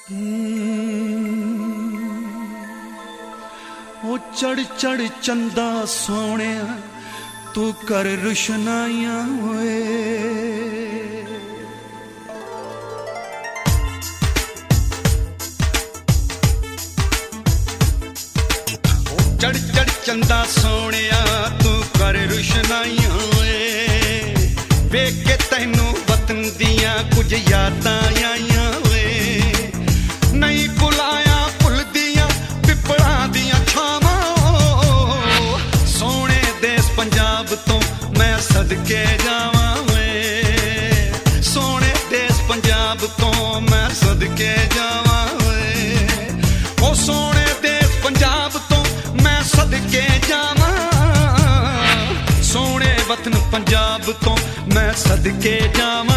ਉਹ ਚੜ ਚੜ ਚੰਦਾ ਸੋਹਣਿਆ ਤੂੰ ਕਰ ਰੁਸ਼ਨਾਈਆਂ ਓਏ। ਉਹ ਚੜ ਚੜ ਚੰਦਾ ਸੋਹਣਿਆ ਤੂੰ ਕਰ ਰੁਸ਼ਨਾਈਆਂ ਓਏ। ਵੇਖ ਕੇ ਤੈਨੂੰ ਵਤਨ ਦੀਆਂ ਕੁਝ ਯਾਦਾਂ ਆਈਆਂ ਓਏ। ਨਹੀਂ ਭੁਲਾਇਆ ਭੁੱਲਦੀਆਂ ਪਿੱਪਲਾਂ ਦੀਆਂ ਛਾਵਾਂ। ਸੋਹਣੇ ਦੇਸ ਪੰਜਾਬ ਤੋਂ ਮੈਂ ਸਦਕੇ ਜਾਵਾਂ ਓਏ। ਸੋਹਣੇ ਦੇਸ ਪੰਜਾਬ ਤੋਂ ਮੈਂ ਸਦਕੇ ਜਾਵਾਂ ਓਏ। ਉਹ ਸੋਹਣੇ ਦੇਸ ਪੰਜਾਬ ਤੋਂ ਮੈਂ ਸਦਕੇ ਜਾਵਾਂ। ਸੋਹਣੇ ਵਤਨ ਪੰਜਾਬ ਤੋਂ ਮੈਂ ਸਦਕੇ ਜਾਵਾਂ।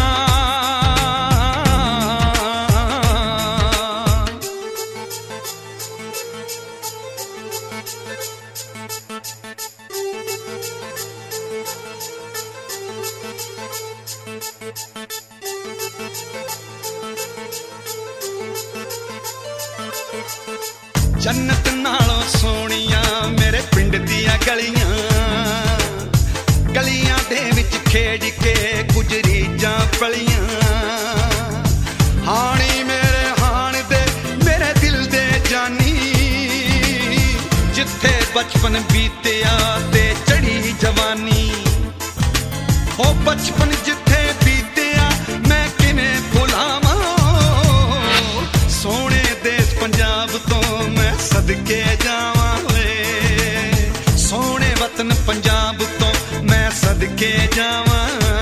ਜੰਨਤ ਨਾਲੋਂ ਸੋਹਣੀਆਂ ਮੇਰੇ ਪਿੰਡ ਦੀਆਂ ਗਲੀਆਂ। ਗਲੀਆਂ ਦੇ ਵਿੱਚ ਖੇਡ ਕੇ ਕੁਝ ਰੀਝਾਂ ਪਲੀਆਂ। ਹਾਣੀ ਮੇਰੇ ਹਾਣ ਦੇ ਮੇਰੇ ਦਿਲ ਦੇ ਜਾਨੀ। ਜਿੱਥੇ ਬਚਪਨ ਬੀਤਿਆ ਤੇ ਚੜੀ ਜਵਾਨੀ। ਉਹ ਬਚਪਨ ਜਿੱਥੇ ਬੀਤਿਆ ਮੈਂ ਕਿਵੇਂ ਭੁਲਾਵਾਂ। ਸੋਹਣੇ ਦੇਸ ਪੰਜਾਬ ਤੋਂ ਮੈਂ ਸਦਕੇ ਜਾਵਾਂ ਓਏ। ਸੋਹਣੇ ਵਤਨ ਪੰਜਾਬ ਤੋਂ ਮੈਂ ਸਦਕੇ ਜਾਵਾਂ।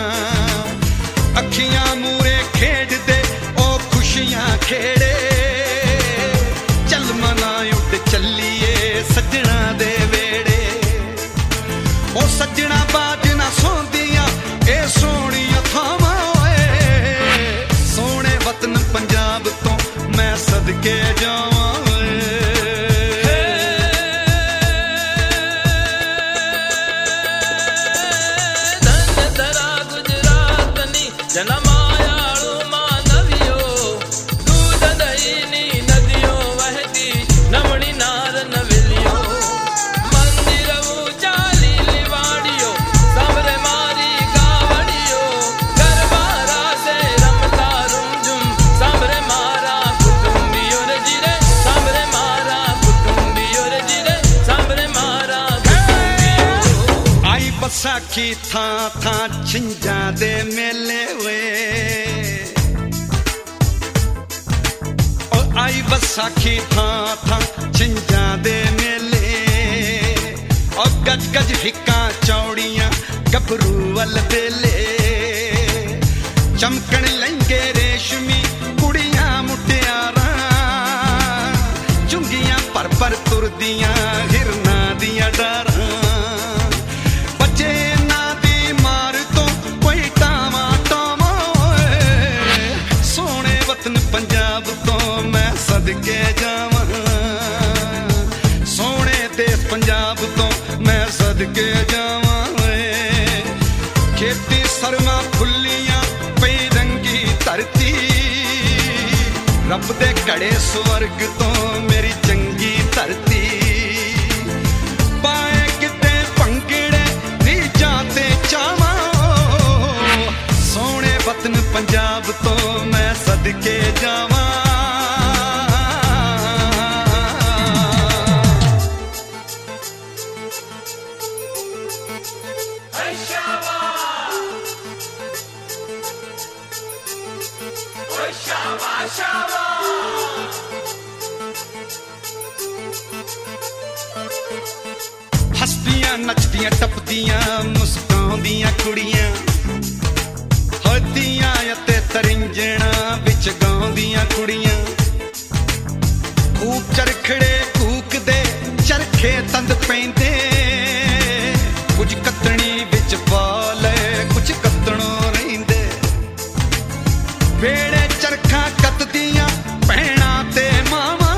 ਅੱਖੀਆਂ ਮੂਰੇ ਖੇਡਦੇ ਉਹ ਖੁਸ਼ੀਆਂ ਖੇੜੇ। ਚੱਲ ਮਨਾ ਉੱਡ ਚੱਲੀਏ ਸੱਜਣਾ ਦੇ ਵੇੜੇ। ਉਹ ਸੱਜਣਾ ਬਾਜ ਨਾ ਸੌਂਦੀਆਂ ਇਹ ਸੋਹਣੀਆਂ ਥਾਵਾਂ ਓਏ। ਸੋਹਣੇ ਵਤਨ ਪੰਜਾਬ ਤੋਂ ਮੈਂ ਸਦਕੇ ਜਾਵਾਂ ਓਏ। जनमायाळू मानवियो दूध दहीनी नदियों वहती नमणी नार नविलियो। मंदिरवू चाली लिवाड़ियो सामरे मारी गावड़ियो। गरबारा से रमता रुमझुम सामरे मारा कुटुंबियो रे जिरे। सामरे मारा कुटुंबियो रे जिरे। सामरे मारा कुटुंबियो। आई बसाखी थां थां छिंजां दे मेले वे। आई बसाखी थां थां छिंजां दे मेले। और गज गज हिक्कां चौड़ियां गभरू वल बेले। चमकण लहंगे रेशमी कुड़ियां मुटियारां। चुंगियां पर पर तुरदियां हिरनां दियां डारां। बचे ना दी मार तो कोई टावां टावां ओए। सोहणे वतन पंजाब तो मैं सदके जावां। सोहणे देस पंजाब तो मैं सदके जावां ओए। खेती सरमां फुल्लियां पई रंगी धरती। रब दे घड़े स्वर्ग तो मेरी चंगी धरती। पाए किते भंगड़े रीझां ते चावां। सोहणे वतन पंजाब तो मैं सदके जावां। हसदियां नचदियां टपदियां मुस्काउंदियां कुड़ियां। हदियां ते तरिंजणा विच गाउंदियां कुड़ियां। खूब चरखड़े कूकदे चरखे तंद पैंदे। कुछ कतणी विच पाल कुछ कतणों रहिंदे। वेड़े चरखा कतदियां भैणां ते मावां।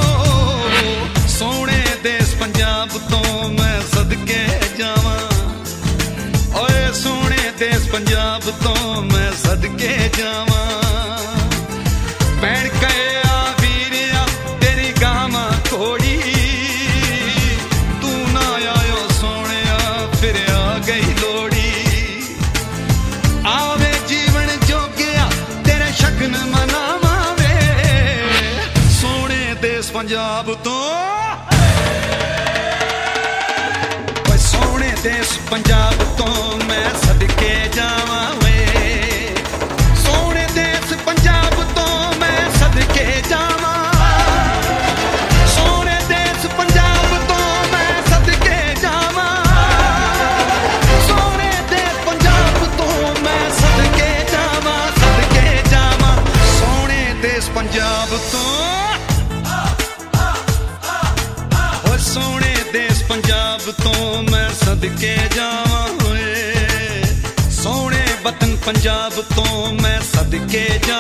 सोहणे देस पंजाब तो मैं सदके जावां ओए। सोहणे देस पंजाब तो मैं सदके जावां। भैण कहे आ ਪੰਜਾਬ ਤੋਂ ਓਏ ਸੋਹਣੇ ਦੇਸ ਪੰਜਾਬ ਤੋਂ ਮੈਂ ਸਦਕੇ ਜਾਵਾਂ ਵੇ ਸੋਹਣੇ ਦੇਸ ਪੰਜਾਬ ਤੋਂ ਮੈਂ ਸਦਕੇ ਜਾਵਾਂ ਸੋਹਣੇ ਦੇਸ ਪੰਜਾਬ ਤੋਂ ਮੈਂ ਸਦਕੇ ਜਾਵਾਂ ਸੋਹਣੇ ਦੇਸ ਪੰਜਾਬ ਤੋਂ ਮੈਂ ਸਦਕੇ ਜਾਵਾਂ ਸੋਹਣੇ ਦੇਸ ਪੰਜਾਬ ਤੋਂ ਸੋਹਣੇ ਦੇਸ ਪੰਜਾਬ ਤੋਂ ਮੈਂ ਸਦਕੇ ਜਾਵਾਂ ਓਏ ਸੋਹਣੇ ਵਤਨ ਪੰਜਾਬ ਤੋਂ ਮੈਂ ਸਦਕੇ ਜਾਵਾਂ